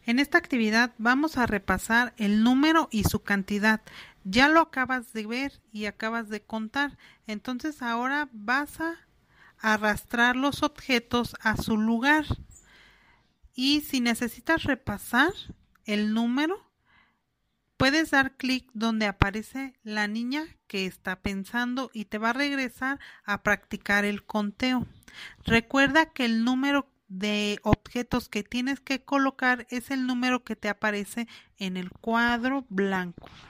En esta actividad vamos a repasar el número y su cantidad. Ya lo acabas de ver y acabas de contar. Entonces ahora vas a arrastrar los objetos a su lugar. Y si necesitas repasar el número, puedes dar clic donde aparece la niña que está pensando y te va a regresar a practicar el conteo. Recuerda que el número de objetos que tienes que colocar es el número que te aparece en el cuadro blanco.